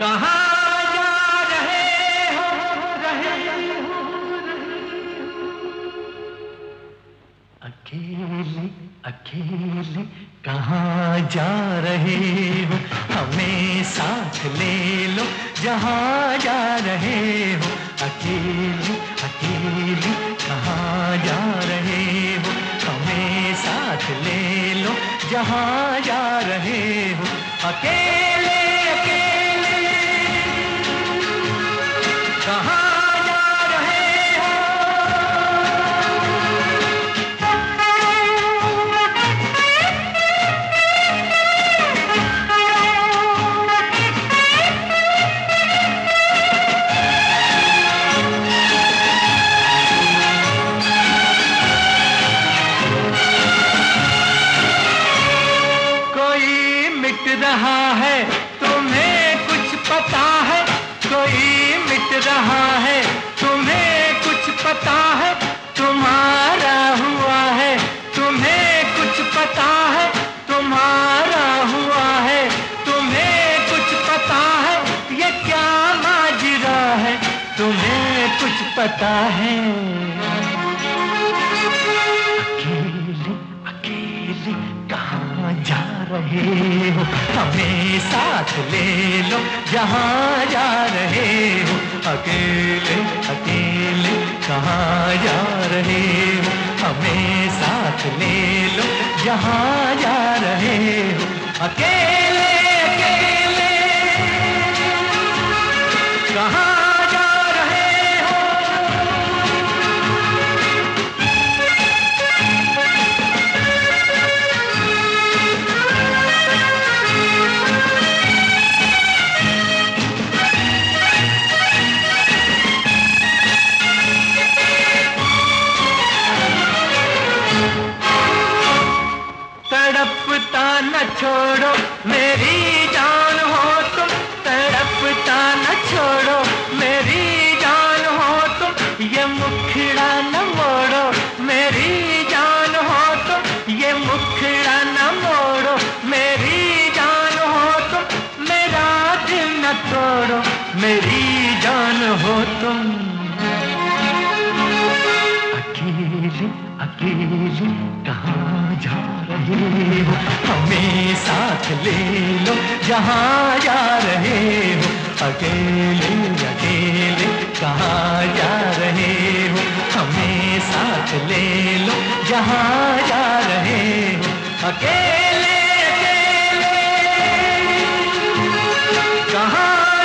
कहाँ जा रहे हो, रहे हो, अकेले अकेले कहाँ जा रहे हो, हमें साथ ले लो जहाँ जा रहे हो। अकेले अकेले कहाँ जा रहे हो, हमें साथ ले लो जहाँ जा रहे हो। अकेले अकेले कहाँ रहा है, तुम्हें कुछ पता है, कोई मिट रहा है, तुम्हें कुछ पता है, तुम्हारा हुआ है, तुम्हें कुछ पता है, तुम्हारा हुआ है, तुम्हें कुछ पता है, ये क्या माजरा है, तुम्हें कुछ पता है। अकेले अकेले कहाँ जा रहे हो, हमें साथ ले लो जहाँ जा रहे हो। अकेले अकेले कहाँ जा रहे हो, हमें साथ ले लो जहाँ जा रहे हो। अकेले अकेले कहाँ तड़पता न छोड़ो मेरी जान हो तुम, तड़पता न छोड़ो मेरी जान हो तुम, ये मुखड़ा न मोड़ो मेरी जान हो तुम, ये मुखड़ा न मोड़ो मेरी जान हो तुम, मेरा दिल न तोड़ो मेरी जान हो तुम। अकेले अकेले कहाँ जा रहे हो, हमें साथ ले लो जहाँ जा रहे हो। अकेले अकेले कहाँ जा रहे हो, हमें साथ ले लो जहाँ जा रहे हो। अकेले अकेले कहाँ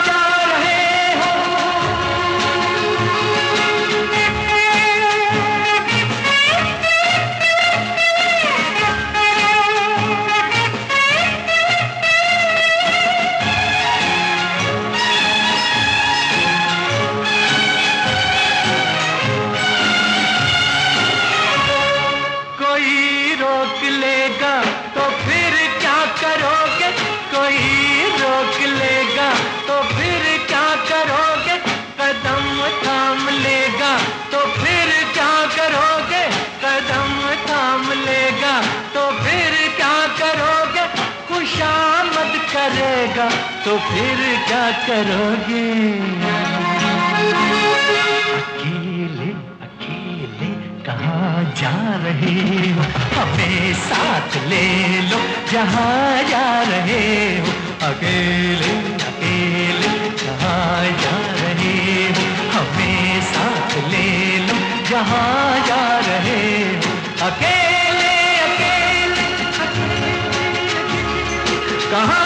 लेगा तो फिर क्या करोगे, कोई रोक लेगा तो फिर क्या करोगे, कदम थाम लेगा तो फिर क्या करोगे, कदम थाम लेगा तो फिर क्या करोगे, खुशामद करेगा तो फिर क्या करोगे। अकेले अकेले कहाँ जा रहे हो, हमें साथ ले लो जहाँ जा रहे हो। अकेले अकेले कहाँ जा रहे हो, हमें साथ ले लो जहाँ जा रहे हो। अकेले अकेले कहाँ